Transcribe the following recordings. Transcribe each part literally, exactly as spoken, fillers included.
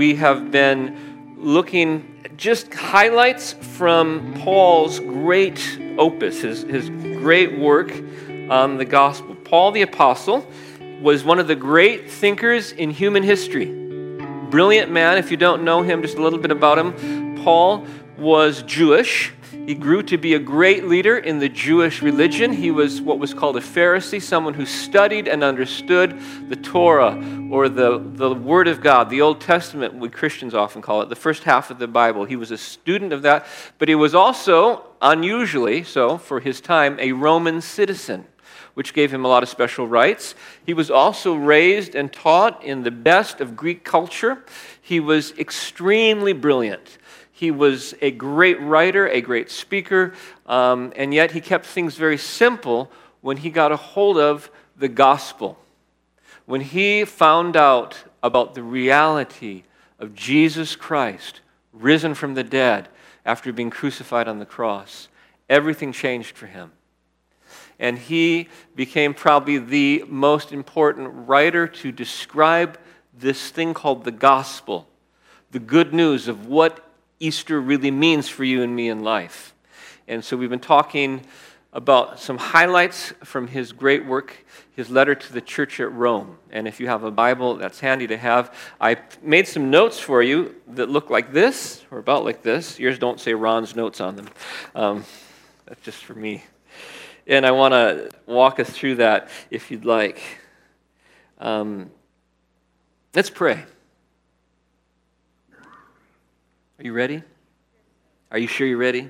we have been looking at just highlights from Paul's great opus, his, his great work on the gospel. Paul the Apostle was one of the great thinkers in human history. Brilliant man. If you don't know him, just a little bit about him. Paul was Jewish. He grew to be a great leader in the Jewish religion. He was what was called a Pharisee, someone who studied and understood the Torah, or the, the Word of God, the Old Testament, we Christians often call it, the first half of the Bible. He was a student of that, but he was also, unusually so for his time, a Roman citizen, which gave him a lot of special rights. He was also raised and taught in the best of Greek culture. He was extremely brilliant. He was a great writer, a great speaker, um, and yet he kept things very simple when he got a hold of the gospel. When he found out about the reality of Jesus Christ, risen from the dead after being crucified on the cross, everything changed for him. And he became probably the most important writer to describe this thing called the gospel, the good news of what Easter really means for you and me in life. And so we've been talking about some highlights from his great work, his letter to the church at Rome. And if you have a Bible, that's handy to have. I made some notes for you that look like this, or about like this. Yours don't say Ron's notes on them. Um, that's just for me. And I want to walk us through that if you'd like. Um, let's pray. Are you ready? Are you sure you're ready?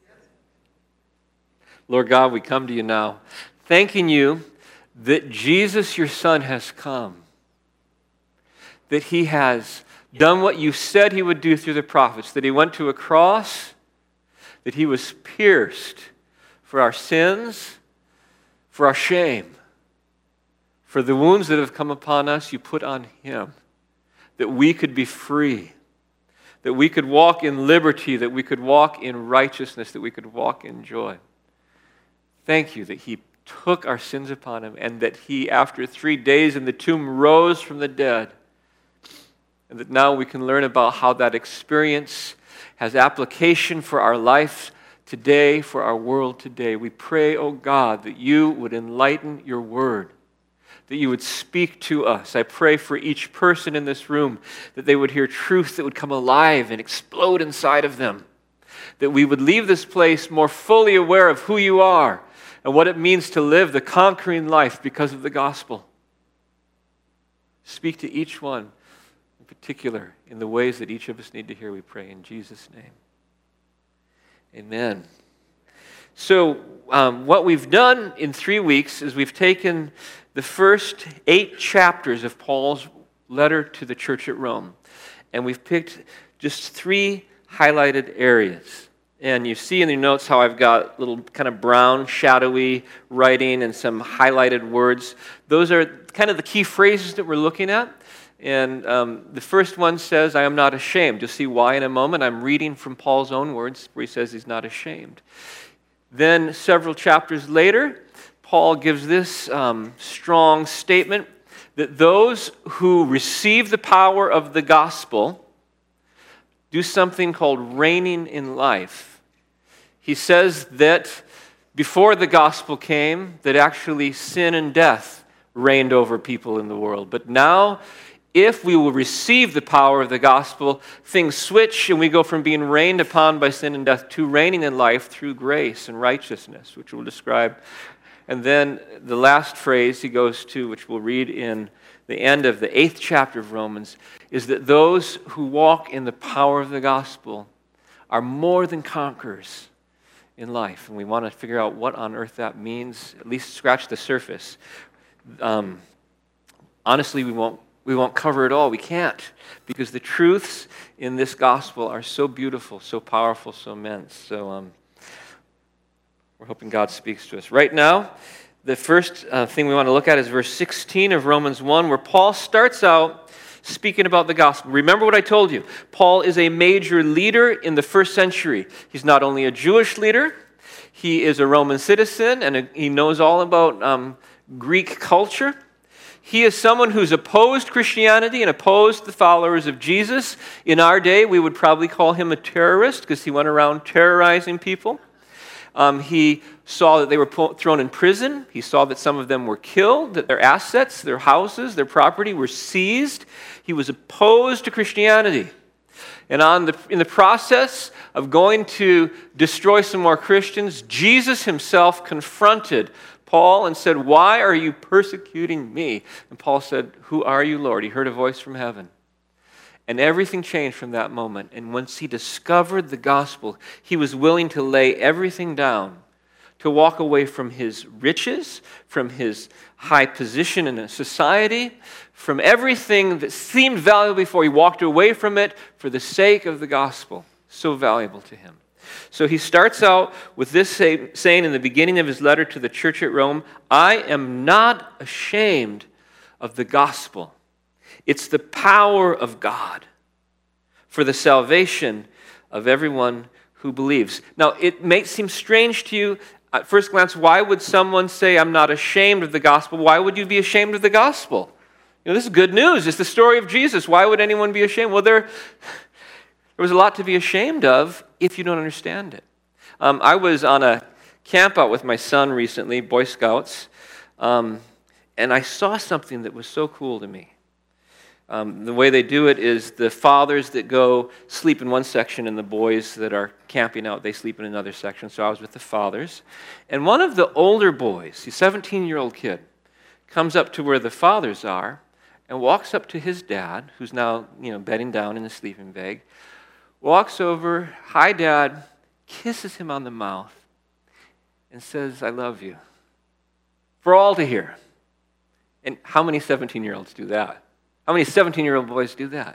Lord God, we come to you now, thanking you that Jesus, your Son, has come, that he has done what you said he would do through the prophets, that he went to a cross, that he was pierced for our sins, for our shame, for the wounds that have come upon us, you put on him, that we could be free, that we could walk in liberty, that we could walk in righteousness, that we could walk in joy. Thank you that he took our sins upon him, and that he, after three days in the tomb, rose from the dead. And that now we can learn about how that experience has application for our life today, for our world today. We pray, oh God, that you would enlighten your word, that you would speak to us. I pray for each person in this room that they would hear truth that would come alive and explode inside of them, that we would leave this place more fully aware of who you are and what it means to live the conquering life because of the gospel. Speak to each one in particular in the ways that each of us need to hear, we pray in Jesus' name. Amen. So um, what we've done in three weeks is we've taken the first eight chapters of Paul's letter to the church at Rome, and we've picked just three highlighted areas. And you see in your notes how I've got little kind of brown, shadowy writing and some highlighted words. Those are kind of the key phrases that we're looking at. And um, the first one says, I am not ashamed. You'll see why in a moment. I'm reading from Paul's own words where he says he's not ashamed. Then several chapters later, Paul gives this um, strong statement that those who receive the power of the gospel do something called reigning in life. He says that before the gospel came, that actually sin and death reigned over people in the world. But now, if we will receive the power of the gospel, things switch and we go from being reigned upon by sin and death to reigning in life through grace and righteousness, which we'll describe. And then the last phrase he goes to, which we'll read in the end of the eighth chapter of Romans, is that those who walk in the power of the gospel are more than conquerors in life. And we want to figure out what on earth that means, at least scratch the surface. Um, honestly, we won't we won't cover it all. We can't, because the truths in this gospel are so beautiful, so powerful, so immense. So um, we're hoping God speaks to us. Right now, the first uh, thing we want to look at is verse sixteen of Romans one, where Paul starts out speaking about the gospel. Remember what I told you. Paul is a major leader in the first century. He's not only a Jewish leader, he is a Roman citizen, and a, he knows all about um, Greek culture. He is someone who's opposed Christianity and opposed the followers of Jesus. In our day, we would probably call him a terrorist because he went around terrorizing people. Um, he saw that they were thrown in prison. He saw that some of them were killed, that their assets, their houses, their property were seized. He was opposed to Christianity. And on the, in the process of going to destroy some more Christians, Jesus himself confronted Paul and said, "Why are you persecuting me?" And Paul said, "Who are you, Lord?" He heard a voice from heaven. And everything changed from that moment. And once he discovered the gospel, he was willing to lay everything down, to walk away from his riches, from his high position in a society, from everything that seemed valuable before. He walked away from it for the sake of the gospel, so valuable to him. So he starts out with this say, saying in the beginning of his letter to the church at Rome, "I am not ashamed of the gospel. It's the power of God for the salvation of everyone who believes." Now, it may seem strange to you at first glance. Why would someone say, "I'm not ashamed of the gospel"? Why would you be ashamed of the gospel? You know, this is good news. It's the story of Jesus. Why would anyone be ashamed? Well, there, there was a lot to be ashamed of if you don't understand it. Um, I was on a camp out with my son recently, Boy Scouts, um, and I saw something that was so cool to me. Um, the way they do it is the fathers that go sleep in one section and the boys that are camping out, they sleep in another section. So I was with the fathers. And one of the older boys, a seventeen-year-old kid, comes up to where the fathers are and walks up to his dad, who's now, you know, bedding down in the sleeping bag, walks over, "Hi, Dad," kisses him on the mouth, and says, "I love you," for all to hear. And how many seventeen-year-olds do that? How many seventeen-year-old boys do that?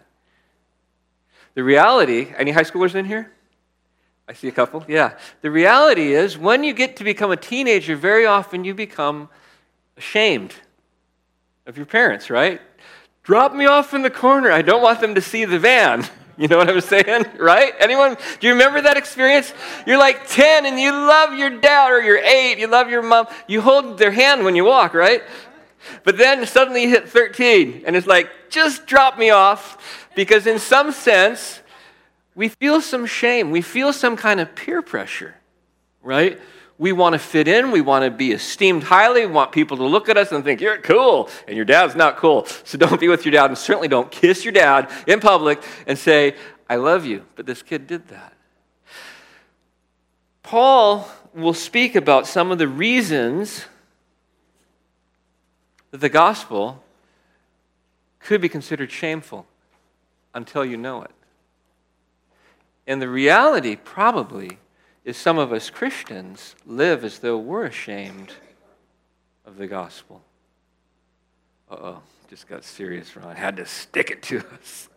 The reality, any high schoolers in here? I see a couple, yeah. The reality is, when you get to become a teenager, very often you become ashamed of your parents, right? "Drop me off in the corner. I don't want them to see the van." You know what I'm saying, right? Anyone? Do you remember that experience? You're like ten and you love your dad, or you're eight, you love your mom. You hold their hand when you walk, right? But then suddenly you hit thirteen, and it's like, "Just drop me off," because in some sense, we feel some shame. We feel some kind of peer pressure, right? We want to fit in. We want to be esteemed highly. We want people to look at us and think, "You're cool," and your dad's not cool. So don't be with your dad, and certainly don't kiss your dad in public and say, "I love you." But this kid did that. Paul will speak about some of the reasons that the gospel could be considered shameful until you know it. And the reality probably is some of us Christians live as though we're ashamed of the gospel. Uh-oh, just got serious, Ron. Had to stick it to us.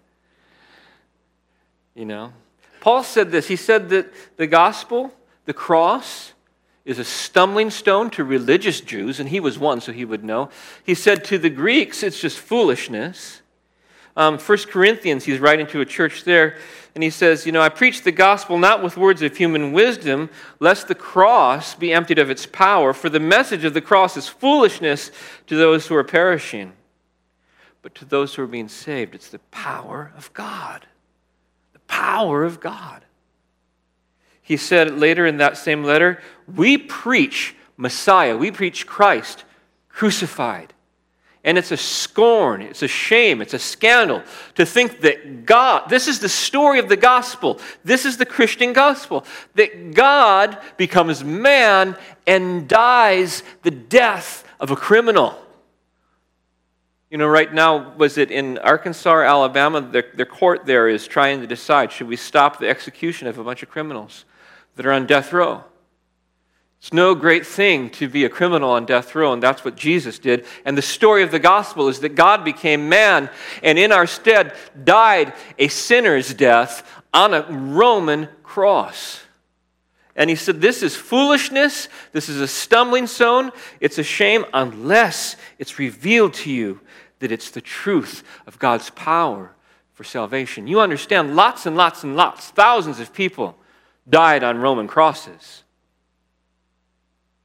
You know? Paul said this. He said that the gospel, the cross, is a stumbling stone to religious Jews, and he was one, so he would know. He said to the Greeks, it's just foolishness. Um, First Corinthians, he's writing to a church there, and he says, you know, "I preach the gospel not with words of human wisdom, lest the cross be emptied of its power, for the message of the cross is foolishness to those who are perishing. But to those who are being saved, it's the power of God." The power of God. He said later in that same letter, "We preach Messiah, we preach Christ crucified. And it's a scorn, it's a shame, it's a scandal to think that God," this is the story of the gospel, this is the Christian gospel, that God becomes man and dies the death of a criminal. You know, right now, was it in Arkansas or Alabama, the, the court there is trying to decide, should we stop the execution of a bunch of criminals that are on death row? It's no great thing to be a criminal on death row, and that's what Jesus did. And the story of the gospel is that God became man and in our stead died a sinner's death on a Roman cross. And he said, this is foolishness, this is a stumbling stone, it's a shame unless it's revealed to you that it's the truth of God's power for salvation. You understand, lots and lots and lots, thousands of people died on Roman crosses.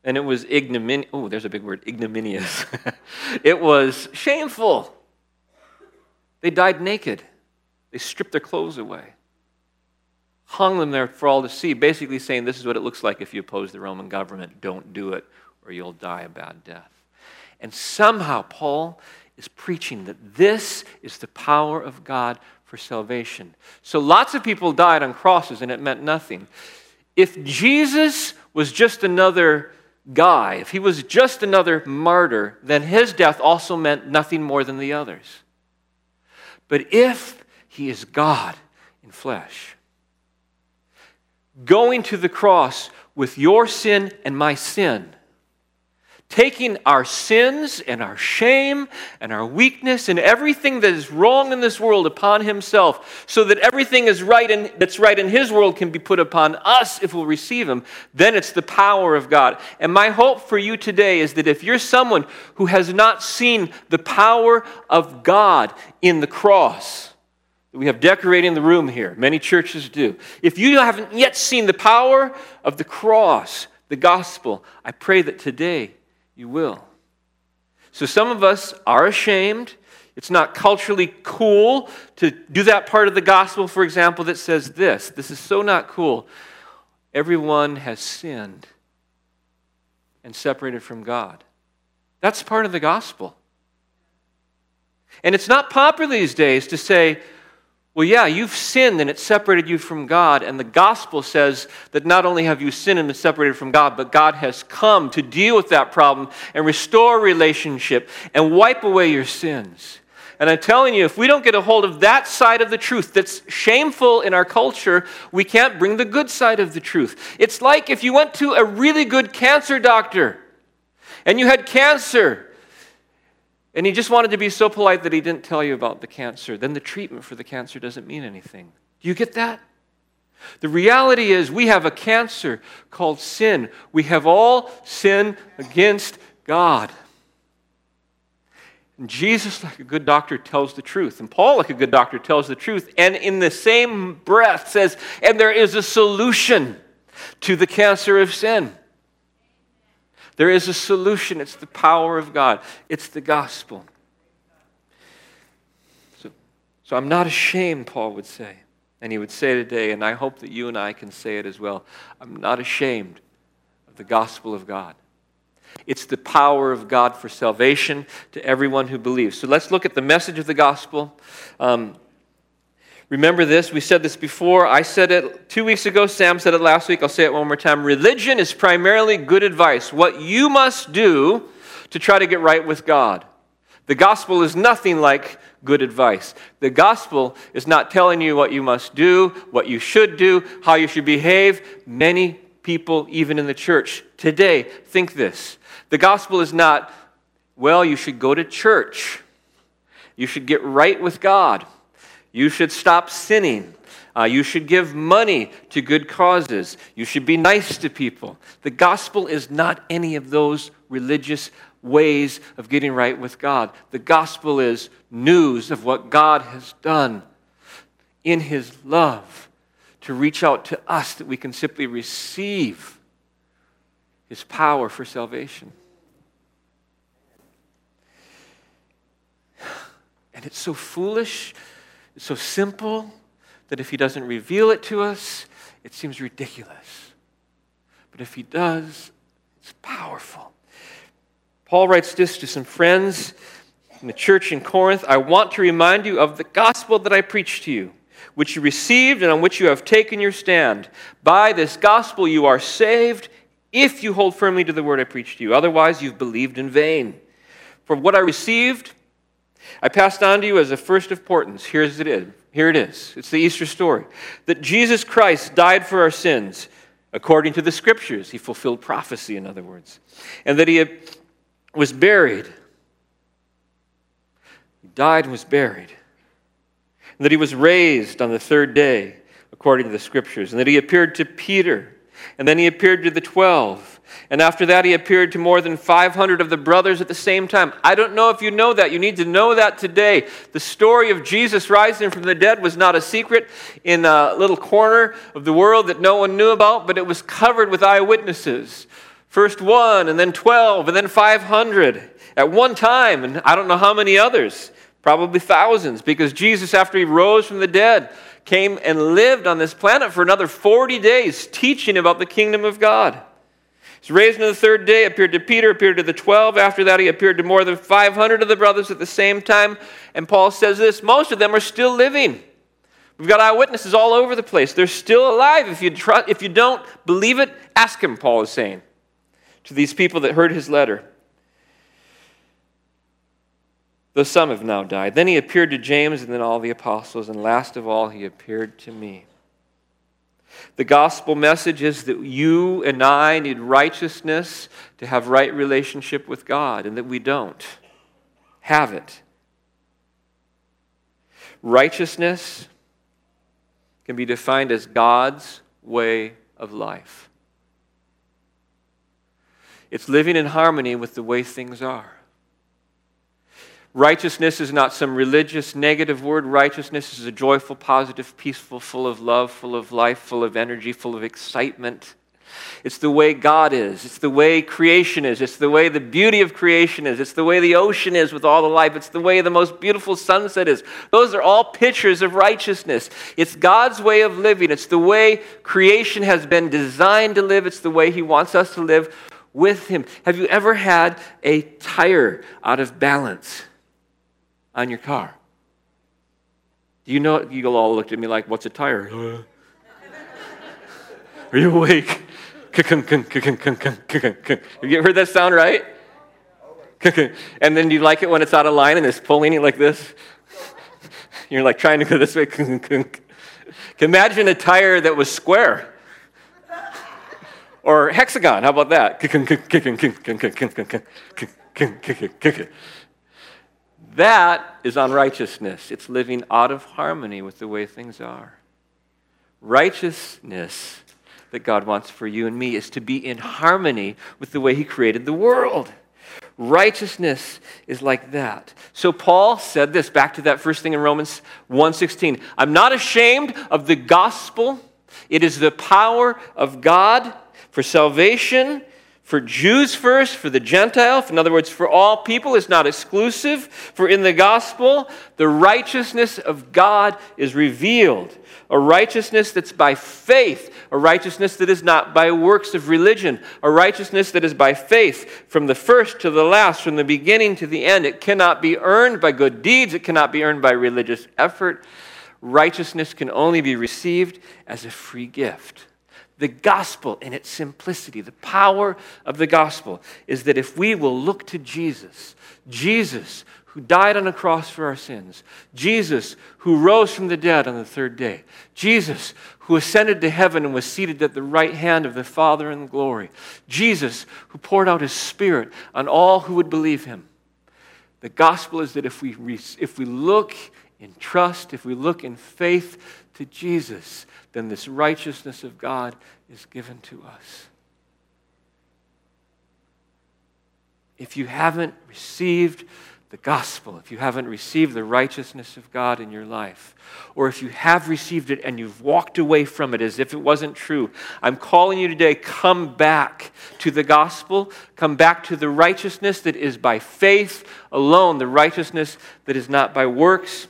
And it was ignominious. Oh, there's a big word, ignominious. It was shameful. They died naked. They stripped their clothes away. Hung them there for all to see, basically saying this is what it looks like if you oppose the Roman government. Don't do it or you'll die a bad death. And somehow Paul is preaching that this is the power of God for salvation. So lots of people died on crosses and it meant nothing. If Jesus was just another guy, if he was just another martyr, then his death also meant nothing more than the others. But if he is God in flesh, going to the cross with your sin and my sin, taking our sins and our shame and our weakness and everything that is wrong in this world upon himself, so that everything is right in, that's right in his world can be put upon us if we'll receive him, then it's the power of God. And my hope for you today is that if you're someone who has not seen the power of God in the cross, we have decorating the room here. Many churches do. If you haven't yet seen the power of the cross, the gospel, I pray that today you will. So some of us are ashamed. It's not culturally cool to do that part of the gospel, for example, that says this. This is so not cool. Everyone has sinned and separated from God. That's part of the gospel. And it's not popular these days to say, well, yeah, you've sinned and it separated you from God. And the gospel says that not only have you sinned and been separated from God, but God has come to deal with that problem and restore a relationship and wipe away your sins. And I'm telling you, if we don't get a hold of that side of the truth that's shameful in our culture, we can't bring the good side of the truth. It's like if you went to a really good cancer doctor and you had cancer, and he just wanted to be so polite that he didn't tell you about the cancer, then the treatment for the cancer doesn't mean anything. Do you get that? The reality is we have a cancer called sin. We have all sinned against God. And Jesus, like a good doctor, tells the truth. And Paul, like a good doctor, tells the truth. And in the same breath says, and there is a solution to the cancer of sin. There is a solution. It's the power of God. It's the gospel. So, so I'm not ashamed, Paul would say. And he would say today, and I hope that you and I can say it as well, I'm not ashamed of the gospel of God. It's the power of God for salvation to everyone who believes. So let's look at the message of the gospel. Um, Remember this, we said this before. I said it two weeks ago. Sam said it last week. I'll say it one more time. Religion is primarily good advice. What you must do to try to get right with God. The gospel is nothing like good advice. The gospel is not telling you what you must do, what you should do, how you should behave. Many people, even in the church today, think this. The gospel is not, well, you should go to church. You should get right with God. You should stop sinning. Uh, you should give money to good causes. You should be nice to people. The gospel is not any of those religious ways of getting right with God. The gospel is news of what God has done in his love to reach out to us that we can simply receive his power for salvation. And it's so foolish. It's so simple that if he doesn't reveal it to us, it seems ridiculous. But if he does, it's powerful. Paul writes this to some friends in the church in Corinth. I want to remind you of the gospel that I preached to you, which you received and on which you have taken your stand. By this gospel you are saved if you hold firmly to the word I preached to you. Otherwise you've believed in vain. For what I received, I passed on to you as a first importance. Here's it is. Here it is. It's the Easter story. That Jesus Christ died for our sins according to the Scriptures. He fulfilled prophecy, in other words. And that he was buried. He died and was buried. And that he was raised on the third day according to the Scriptures. And that he appeared to Peter. And then he appeared to the twelve. And after that, he appeared to more than five hundred of the brothers at the same time. I don't know if you know that. You need to know that today. The story of Jesus rising from the dead was not a secret in a little corner of the world that no one knew about, but it was covered with eyewitnesses First one, and then twelve, and then five hundred at one time, and I don't know how many others, probably thousands, because Jesus, after he rose from the dead, came and lived on this planet for another forty days, teaching about the kingdom of God. He's raised on the third day, appeared to Peter, appeared to the twelve. After that, he appeared to more than five hundred of the brothers at the same time. And Paul says this, most of them are still living. We've got eyewitnesses all over the place. They're still alive. If you, try, if you don't believe it, ask him, Paul is saying to these people that heard his letter. Though some have now died. Then he appeared to James and then all the apostles, and last of all, he appeared to me. The gospel message is that you and I need righteousness to have right relationship with God, and that we don't have it. Righteousness can be defined as God's way of life. It's living in harmony with the way things are. Righteousness is not some religious negative word. Righteousness is a joyful, positive, peaceful, full of love, full of life, full of energy, full of excitement. It's the way God is. It's the way creation is. It's the way the beauty of creation is. It's the way the ocean is with all the life. It's the way the most beautiful sunset is. Those are all pictures of righteousness. It's God's way of living. It's the way creation has been designed to live. It's the way he wants us to live with him. Have you ever had a tire out of balance on your car? Do you know, you all looked at me like, what's a tire? Are you awake? Have you heard that sound, right? And then you like it when it's out of line and it's pulling you like this? You're like trying to go this way. Imagine a tire that was square. Or hexagon, how about that? That is unrighteousness. It's living out of harmony with the way things are. Righteousness that God wants for you and me is to be in harmony with the way he created the world. Righteousness is like that. So Paul said this, back to that first thing in Romans one sixteen. I'm not ashamed of the gospel. It is the power of God for salvation, for Jews first, for the Gentiles, in other words, for all people. It's not exclusive. For in the gospel, the righteousness of God is revealed. A righteousness that's by faith. A righteousness that is not by works of religion. A righteousness that is by faith. From the first to the last, from the beginning to the end. It cannot be earned by good deeds. It cannot be earned by religious effort. Righteousness can only be received as a free gift. The gospel in its simplicity, the power of the gospel, is that if we will look to Jesus, Jesus who died on a cross for our sins, Jesus who rose from the dead on the third day, Jesus who ascended to heaven and was seated at the right hand of the Father in glory, Jesus who poured out his Spirit on all who would believe him. The gospel is that if we, if we look in trust, if we look in faith to Jesus, then this righteousness of God is given to us. If you haven't received the gospel, if you haven't received the righteousness of God in your life, or if you have received it and you've walked away from it as if it wasn't true, I'm calling you today, come back to the gospel, come back to the righteousness that is by faith alone, the righteousness that is not by works.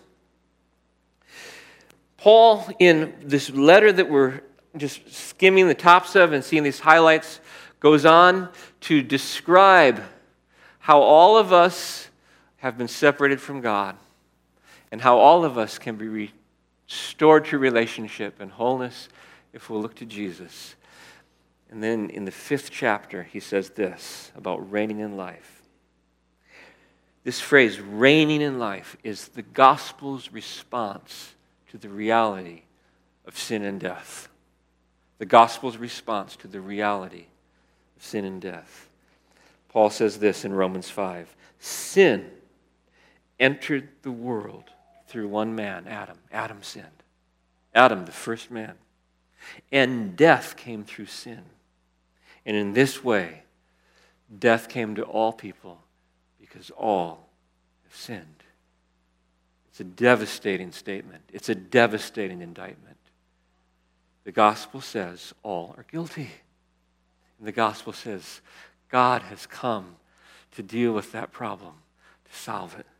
Paul, in this letter that we're just skimming the tops of and seeing these highlights, goes on to describe how all of us have been separated from God and how all of us can be restored to relationship and wholeness if we'll look to Jesus. And then in the fifth chapter, he says this about reigning in life. This phrase, reigning in life, is the gospel's response to the reality of sin and death. The gospel's response to the reality of sin and death. Paul says this in Romans five. Sin entered the world through one man, Adam. Adam sinned. Adam, the first man. And death came through sin. And in this way, death came to all people because all have sinned. It's a devastating statement. It's a devastating indictment. The gospel says all are guilty. And the gospel says God has come to deal with that problem, to solve it.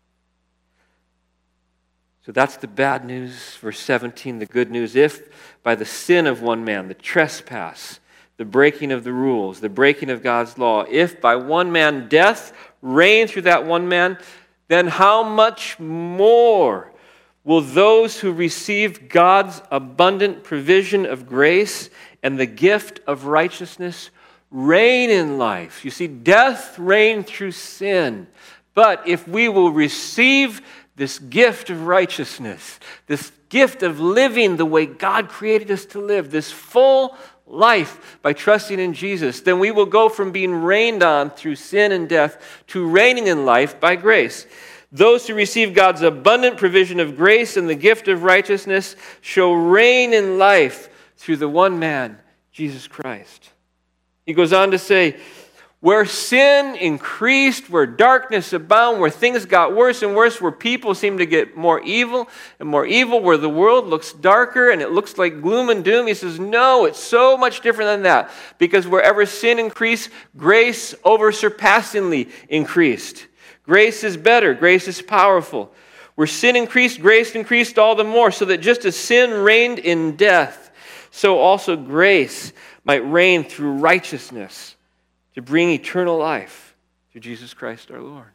So that's the bad news. Verse seventeen, the good news. If by the sin of one man, the trespass, the breaking of the rules, the breaking of God's law, if by one man death reigned through that one man, then how much more will those who receive God's abundant provision of grace and the gift of righteousness reign in life? You see, death reigned through sin. But if we will receive this gift of righteousness, this gift of living the way God created us to live, this full life by trusting in Jesus, then we will go from being reigned on through sin and death to reigning in life by grace. Those who receive God's abundant provision of grace and the gift of righteousness shall reign in life through the one man, Jesus Christ. He goes on to say, where sin increased, where darkness abounded, where things got worse and worse, where people seem to get more evil and more evil, where the world looks darker and it looks like gloom and doom, he says, no, it's so much different than that. Because wherever sin increased, grace over surpassingly increased. Grace is better. Grace is powerful. Where sin increased, grace increased all the more, so that just as sin reigned in death, so also grace might reign through righteousness, to bring eternal life through Jesus Christ our Lord.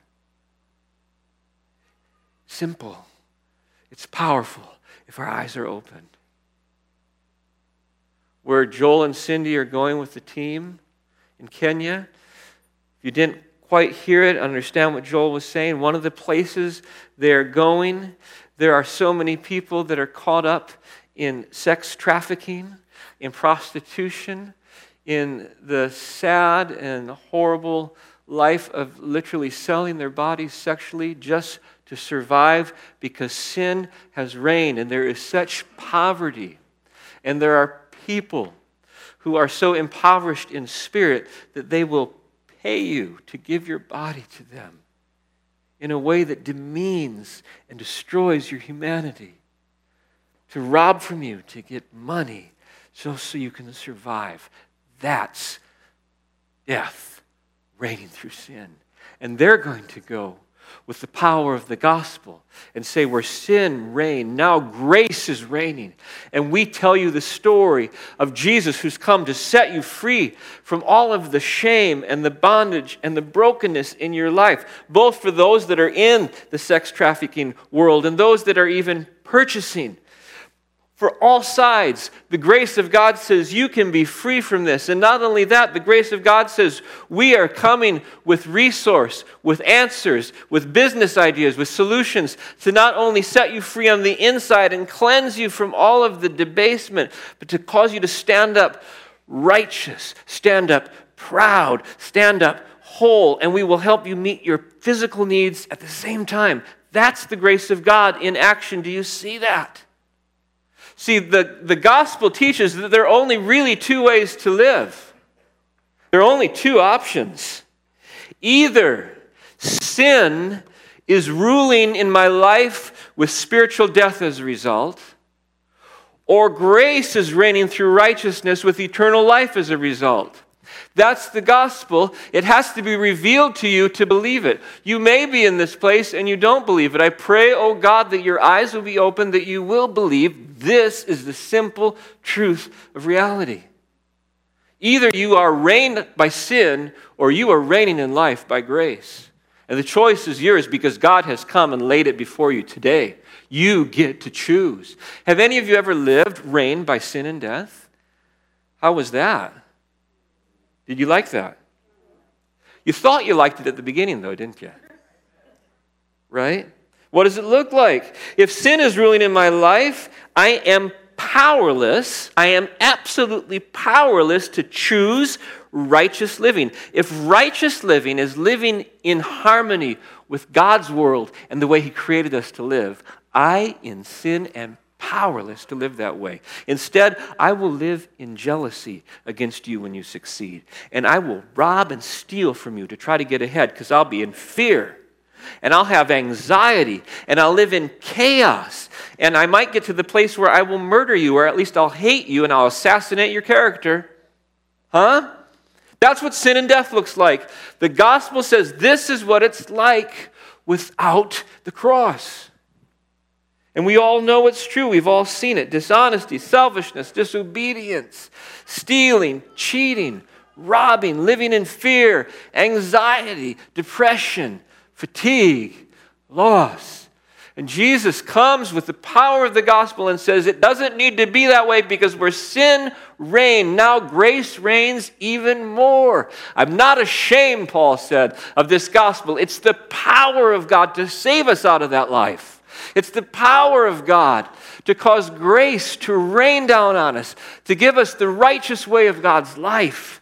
Simple. It's powerful if our eyes are opened. Where Joel and Cindy are going with the team in Kenya, if you didn't quite hear it, understand what Joel was saying, one of the places they're going, there are so many people that are caught up in sex trafficking, in prostitution, in the sad and horrible life of literally selling their bodies sexually just to survive because sin has reigned and there is such poverty. And there are people who are so impoverished in spirit that they will pay you to give your body to them in a way that demeans and destroys your humanity, to rob from you, to get money just so you can survive. That's death reigning through sin. And they're going to go with the power of the gospel and say, where sin reigned, now grace is reigning. And we tell you the story of Jesus who's come to set you free from all of the shame and the bondage and the brokenness in your life, both for those that are in the sex trafficking world and those that are even purchasing. For all sides, the grace of God says you can be free from this. And not only that, the grace of God says we are coming with resource, with answers, with business ideas, with solutions to not only set you free on the inside and cleanse you from all of the debasement, but to cause you to stand up righteous, stand up proud, stand up whole, and we will help you meet your physical needs at the same time. That's the grace of God in action. Do you see that? See, the, the gospel teaches that there are only really two ways to live. There are only two options. Either sin is ruling in my life with spiritual death as a result, or grace is reigning through righteousness with eternal life as a result. That's the gospel. It has to be revealed to you to believe it. You may be in this place and you don't believe it. I pray, oh God, that your eyes will be open, that you will believe this is the simple truth of reality. Either you are reigned by sin or you are reigning in life by grace. And the choice is yours because God has come and laid it before you today. You get to choose. Have any of you ever lived reigned by sin and death? How was that? Did you like that? You thought you liked it at the beginning, though, didn't you? Right? What does it look like? If sin is ruling in my life, I am powerless. I am absolutely powerless to choose righteous living. If righteous living is living in harmony with God's world and the way He created us to live, I, in sin, am powerless to live that way. Instead, I will live in jealousy against you when you succeed. And I will rob and steal from you to try to get ahead because I'll be in fear. And I'll have anxiety. And I'll live in chaos. And I might get to the place where I will murder you, or at least I'll hate you and I'll assassinate your character. Huh? That's what sin and death looks like. The gospel says this is what it's like without the cross. And we all know it's true. We've all seen it. Dishonesty, selfishness, disobedience, stealing, cheating, robbing, living in fear, anxiety, depression, fatigue, loss. And Jesus comes with the power of the gospel and says it doesn't need to be that way because where sin reigned, now grace reigns even more. I'm not ashamed, Paul said, of this gospel. It's the power of God to save us out of that life. It's the power of God to cause grace to rain down on us, to give us the righteous way of God's life.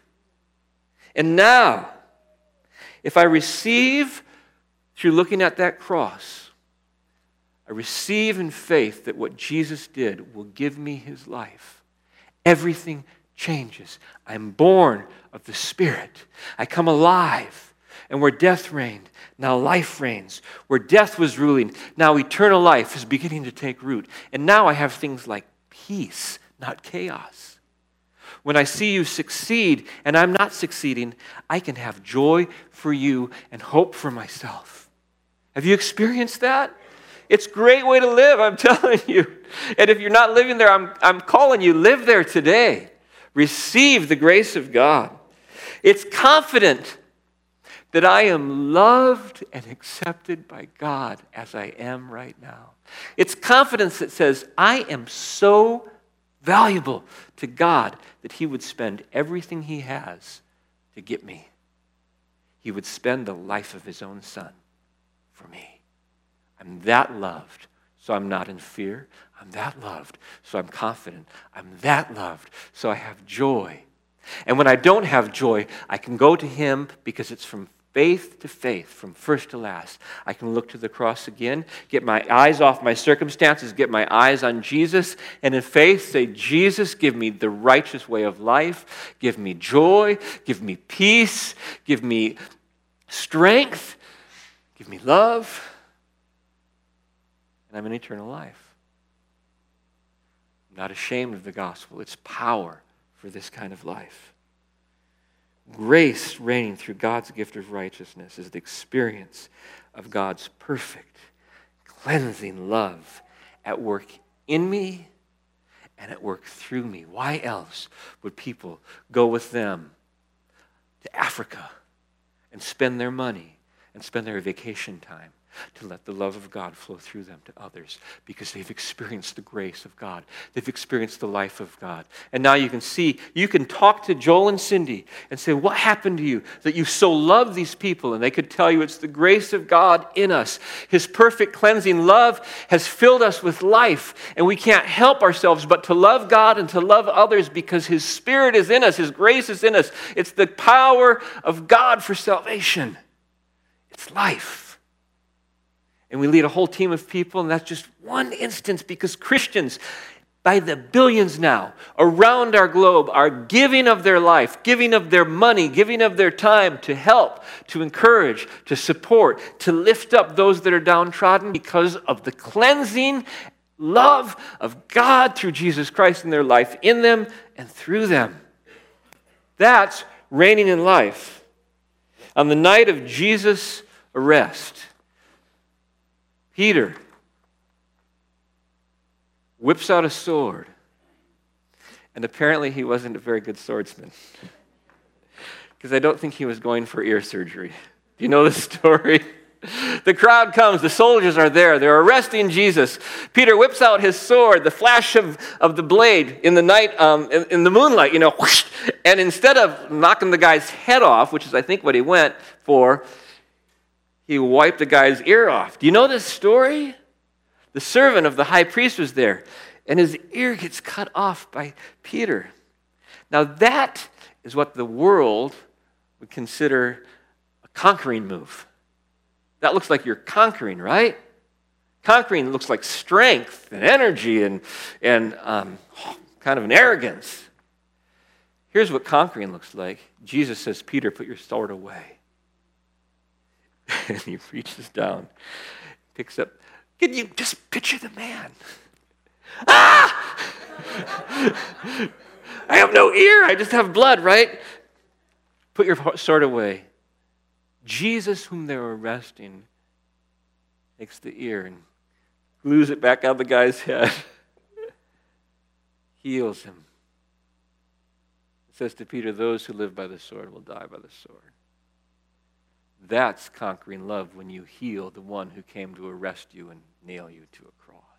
And now, if I receive through looking at that cross, I receive in faith that what Jesus did will give me his life. Everything changes. I'm born of the Spirit. I come alive. And where death reigned, now life reigns. Where death was ruling, now eternal life is beginning to take root. And now I have things like peace, not chaos. When I see you succeed and I'm not succeeding, I can have joy for you and hope for myself. Have you experienced that? It's a great way to live, I'm telling you. And if you're not living there, I'm, I'm calling you, live there today. Receive the grace of God. It's confident that I am loved and accepted by God as I am right now. It's confidence that says, I am so valuable to God that he would spend everything he has to get me. He would spend the life of his own son for me. I'm that loved, so I'm not in fear. I'm that loved, so I'm confident. I'm that loved, so I have joy. And when I don't have joy, I can go to him because it's from faith to faith, from first to last. I can look to the cross again, get my eyes off my circumstances, get my eyes on Jesus, and in faith say, Jesus, give me the righteous way of life, give me joy, give me peace, give me strength, give me love, and I'm in eternal life. I'm not ashamed of the gospel. It's power for this kind of life. Grace reigning through God's gift of righteousness is the experience of God's perfect, cleansing love at work in me and at work through me. Why else would people go with them to Africa and spend their money and spend their vacation time to let the love of God flow through them to others? Because they've experienced the grace of God. They've experienced the life of God. And now you can see, you can talk to Joel and Cindy and say, what happened to you that you so love these people? And they could tell you it's the grace of God in us. His perfect cleansing love has filled us with life. And we can't help ourselves but to love God and to love others because his Spirit is in us. His grace is in us. It's the power of God for salvation. It's life. And we lead a whole team of people, and that's just one instance because Christians, by the billions now, around our globe are giving of their life, giving of their money, giving of their time to help, to encourage, to support, to lift up those that are downtrodden because of the cleansing love of God through Jesus Christ in their life, in them and through them. That's reigning in life. On the night of Jesus' arrest, Peter whips out a sword, and apparently he wasn't a very good swordsman because I don't think he was going for ear surgery. Do you know the story? The crowd comes, the soldiers are there, they're arresting Jesus. Peter whips out his sword, the flash of, of the blade in the night, um, in, in the moonlight, you know, whoosh, and instead of knocking the guy's head off, which is I think what he went for, he wiped the guy's ear off. Do you know this story? The servant of the high priest was there, and his ear gets cut off by Peter. Now that is what the world would consider a conquering move. That looks like you're conquering, right? Conquering looks like strength and energy and, and um, kind of an arrogance. Here's what conquering looks like. Jesus says, Peter, put your sword away. And he reaches down, picks up. Can you just picture the man? Ah! I have no ear. I just have blood, right? Put your sword away. Jesus, whom they were arresting, takes the ear and glues it back on the guy's head. Heals him. It says to Peter, those who live by the sword will die by the sword. That's conquering love, when you heal the one who came to arrest you and nail you to a cross.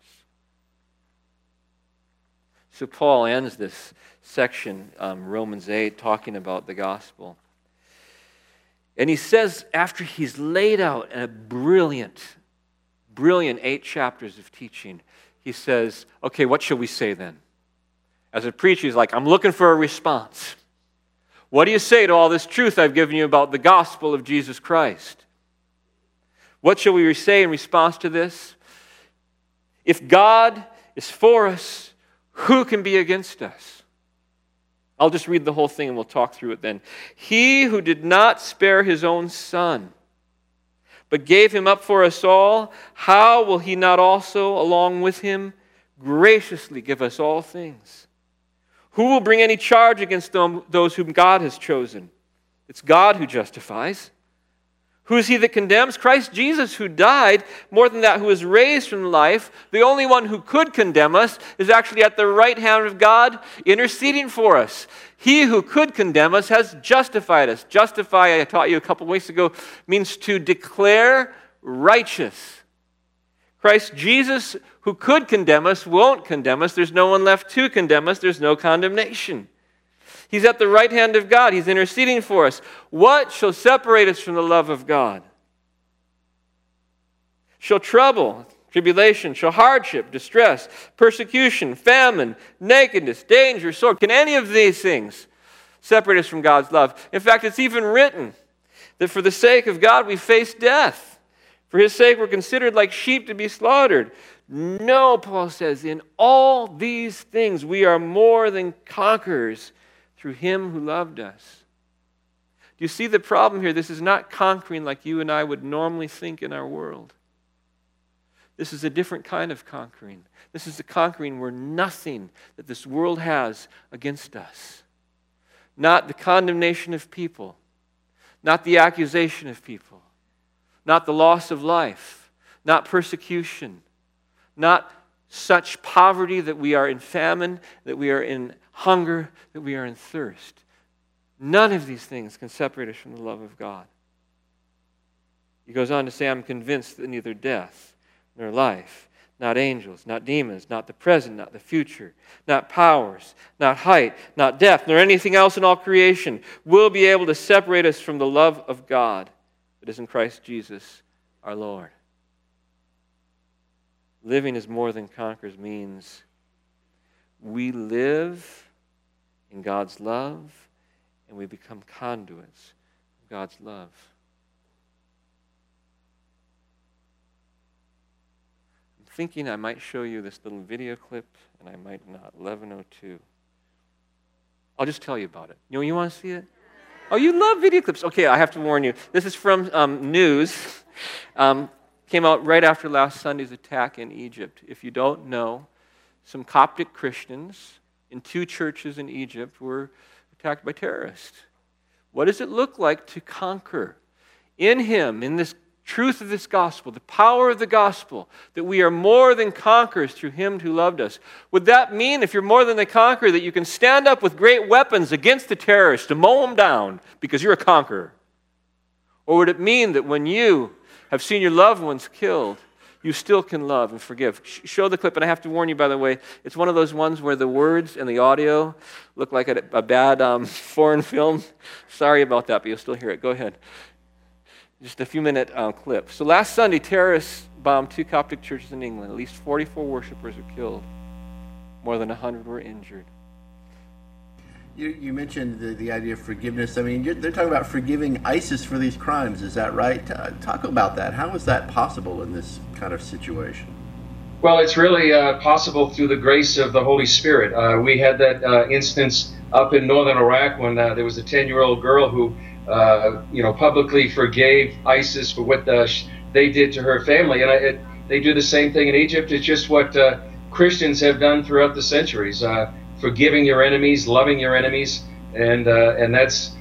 So Paul ends this section, um, Romans eight, talking about the gospel. And he says, after he's laid out a brilliant, brilliant eight chapters of teaching, he says, okay, what shall we say then? As a preacher, he's like, I'm looking for a response. What do you say to all this truth I've given you about the gospel of Jesus Christ? What shall we say in response to this? If God is for us, who can be against us? I'll just read the whole thing and we'll talk through it then. He who did not spare his own son, but gave him up for us all, how will he not also, along with him, graciously give us all things? Who will bring any charge against them, those whom God has chosen? It's God who justifies. Who is he that condemns? Christ Jesus, who died, more than that, who was raised from life. The only one who could condemn us is actually at the right hand of God, interceding for us. He who could condemn us has justified us. Justify, I taught you a couple weeks ago, means to declare righteous. Christ Jesus, who could condemn us, won't condemn us. There's no one left to condemn us. There's no condemnation. He's at the right hand of God. He's interceding for us. What shall separate us from the love of God? Shall trouble, tribulation, shall hardship, distress, persecution, famine, nakedness, danger, sword. Can any of these things separate us from God's love? In fact, it's even written that for the sake of God we face death. For his sake we're considered like sheep to be slaughtered. No, Paul says, in all these things we are more than conquerors through him who loved us. Do you see the problem here? This is not conquering like you and I would normally think in our world. This is a different kind of conquering. This is the conquering where nothing that this world has against us, not the condemnation of people, not the accusation of people, not the loss of life, not persecution, not such poverty that we are in famine, that we are in hunger, that we are in thirst. None of these things can separate us from the love of God. He goes on to say, I'm convinced that neither death nor life, not angels, not demons, not the present, not the future, not powers, not height, not depth, nor anything else in all creation will be able to separate us from the love of God that is in Christ Jesus our Lord. Living as more than conquerors means we live in God's love and we become conduits of God's love. I'm thinking I might show you this little video clip, and I might not. eleven oh two. I'll just tell you about it. You know, you want to see it? Oh, you love video clips. Okay, I have to warn you. This is from um, news. Um, came out right after last Sunday's attack in Egypt. If you don't know, some Coptic Christians in two churches in Egypt were attacked by terrorists. What does it look like to conquer? In him, in this truth of this gospel, the power of the gospel, that we are more than conquerors through him who loved us. Would that mean, if you're more than a conqueror, that you can stand up with great weapons against the terrorists to mow them down because you're a conqueror? Or would it mean that when you have seen your loved ones killed, you still can love and forgive? Show the clip, and I have to warn you, by the way, it's one of those ones where the words and the audio look like a, a bad um, foreign film. Sorry about that, but you'll still hear it. Go ahead. Just a few minute uh, clip. So last Sunday, terrorists bombed two Coptic churches in England. At least forty-four worshipers were killed. More than one hundred were injured. You, you mentioned the, the idea of forgiveness. I mean, you're, they're talking about forgiving ISIS for these crimes. Is that right? Uh, talk about that. How is that possible in this kind of situation? Well, it's really uh, possible through the grace of the Holy Spirit. Uh, we had that uh, instance up in northern Iraq when uh, there was a ten-year-old girl who Uh, you know, publicly forgave ISIS for what uh, they did to her family. And I, it, they do the same thing in Egypt. It's just what uh, Christians have done throughout the centuries, uh, forgiving your enemies, loving your enemies. And uh, and that's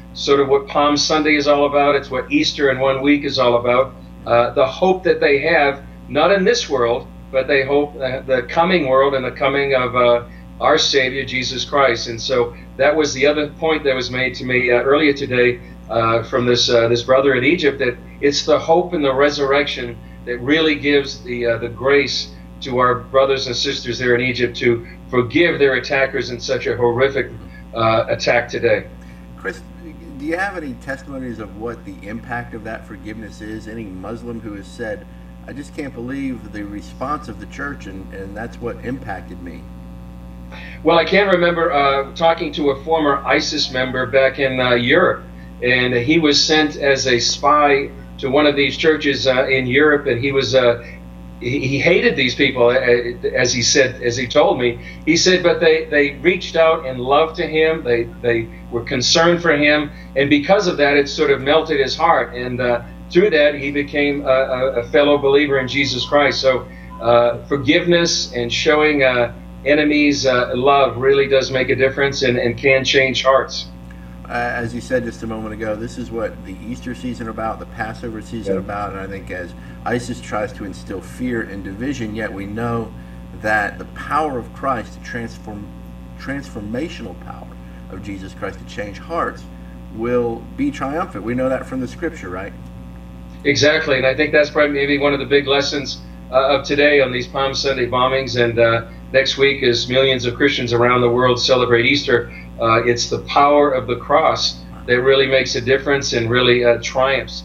sort of what Palm Sunday is all about. It's what Easter in one week is all about. Uh, the hope that they have, not in this world, but they hope uh, the coming world and the coming of uh, our Savior, Jesus Christ. And so that was the other point that was made to me uh, earlier today uh, from this uh, this brother in Egypt, that it's the hope and the resurrection that really gives the uh, the grace to our brothers and sisters there in Egypt to forgive their attackers in such a horrific uh, attack today. Chris, do you have any testimonies of what the impact of that forgiveness is? Any Muslim who has said, I just can't believe the response of the church, and, and that's what impacted me? Well, I can't remember uh, talking to a former ISIS member back in uh, Europe, and he was sent as a spy to one of these churches uh, in Europe, and he was uh, he, he hated these people, as he said, as he told me. He said, but they, they reached out in love to him. They they were concerned for him, and because of that, it sort of melted his heart. And uh, through that, he became a, a fellow believer in Jesus Christ. So uh, forgiveness and showing uh, enemies uh, love really does make a difference and, and can change hearts. Uh, as you said just a moment ago, this is what the Easter season about, the Passover season Yeah. about, and I think as ISIS tries to instill fear and division, yet we know that the power of Christ, the transform, transformational power of Jesus Christ to change hearts, will be triumphant. We know that from the Scripture, right? Exactly, and I think that's probably maybe one of the big lessons uh, of today on these Palm Sunday bombings, and uh, next week as millions of Christians around the world celebrate Easter. Uh, it's the power of the cross that really makes a difference and really uh, triumphs.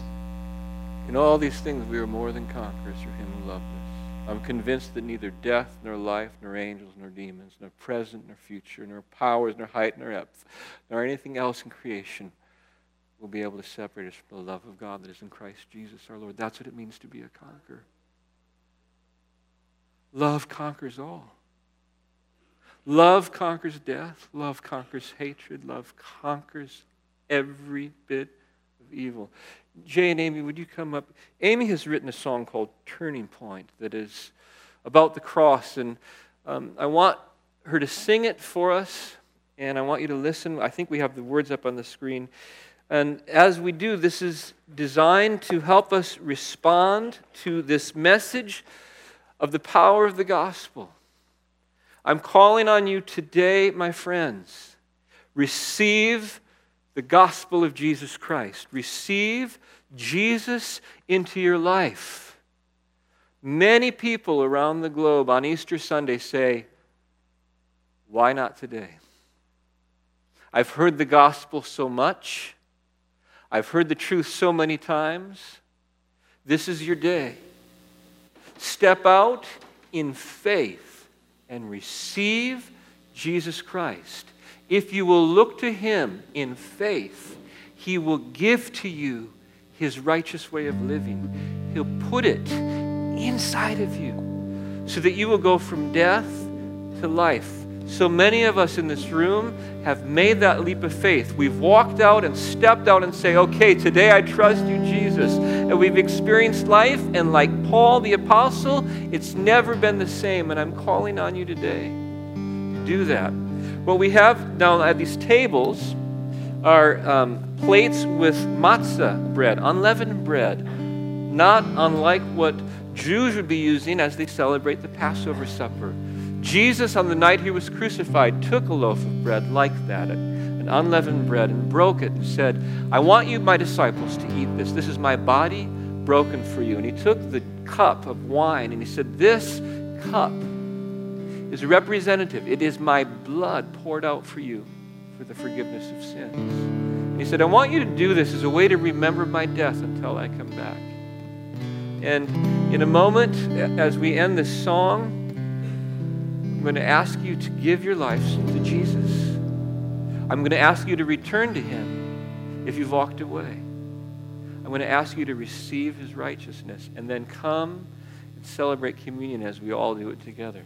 In all these things we are more than conquerors through him who loved us. I'm convinced that neither death, nor life, nor angels, nor demons, nor present, nor future, nor powers, nor height, nor depth, nor anything else in creation will be able to separate us from the love of God that is in Christ Jesus our Lord. That's what it means to be a conqueror. Love conquers all. Love conquers death. Love conquers hatred. Love conquers every bit of evil. Jay and Amy, would you come up? Amy has written a song called Turning Point that is about the cross, and um, I want her to sing it for us, and I want you to listen. I think we have the words up on the screen. And as we do, this is designed to help us respond to this message of the power of the gospel. I'm calling on you today, my friends. Receive the gospel of Jesus Christ. Receive Jesus into your life. Many people around the globe on Easter Sunday say, why not today? I've heard the gospel so much. I've heard the truth so many times. This is your day. Step out in faith and receive Jesus Christ. If you will look to him in faith, he will give to you his righteous way of living. He'll put it inside of you so that you will go from death to life. So many of us in this room have made that leap of faith. We've walked out and stepped out and say, okay, today I trust you, Jesus. And we've experienced life, and like Paul the Apostle, it's never been the same. And I'm calling on you today to do that. What we have now at these tables are um, plates with matzah bread, unleavened bread, not unlike what Jews would be using as they celebrate the Passover supper. Jesus, on the night he was crucified, took a loaf of bread like that, an unleavened bread, and broke it and said, I want you, my disciples, to eat this. This is my body broken for you. And he took the cup of wine and he said, this cup is representative. It is my blood poured out for you for the forgiveness of sins. And he said, I want you to do this as a way to remember my death until I come back. And in a moment, as we end this song, I'm going to ask you to give your lives to Jesus. I'm going to ask you to return to him if you've walked away. I'm going to ask you to receive his righteousness and then come and celebrate communion as we all do it together.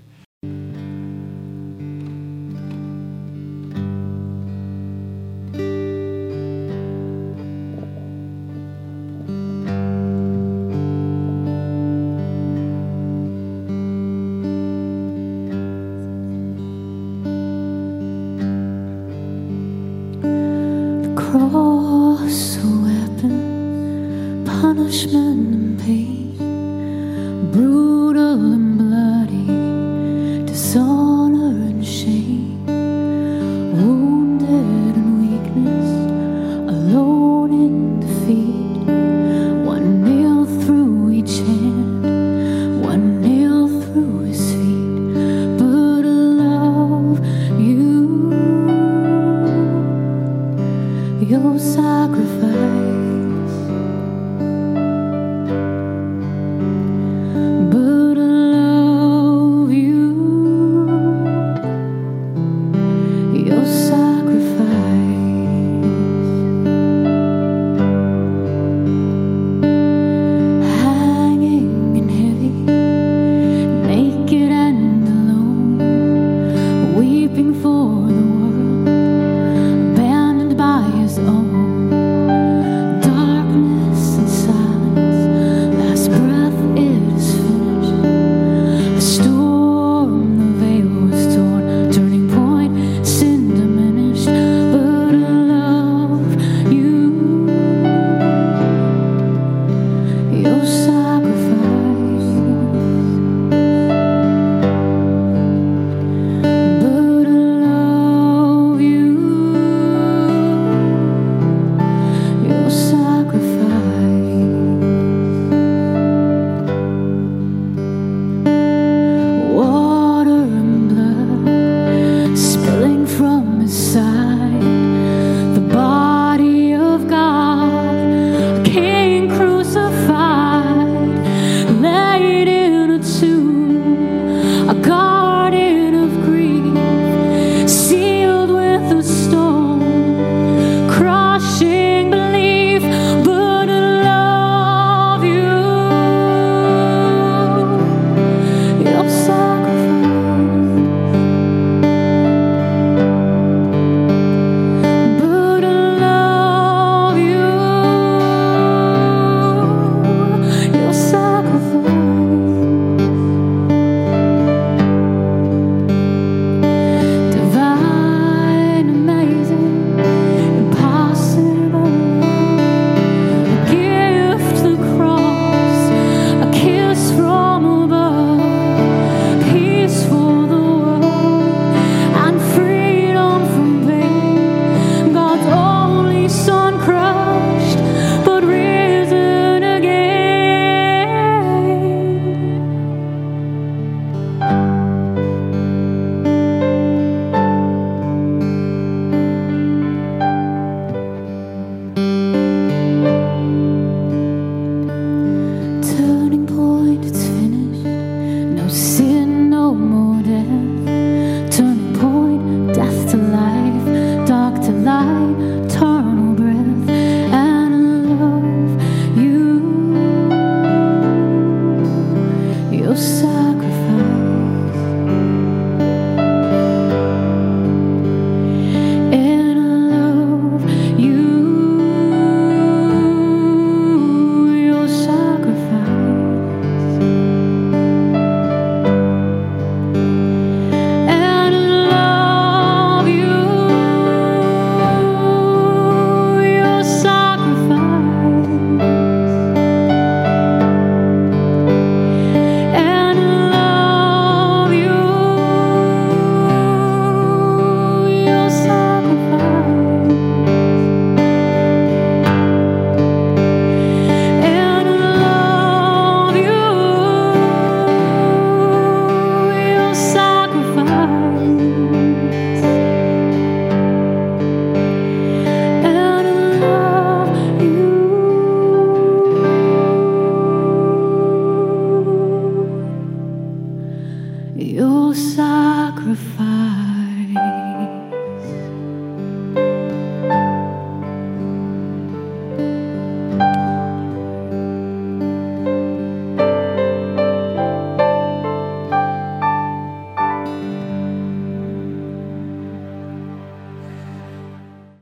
cross a weapon, punishment and pain, brutal and bloody, dishonor and shame, wounded and weakness, alone in defeat, one nail through each hand, one nail through his feet, but love you. Your sacrifice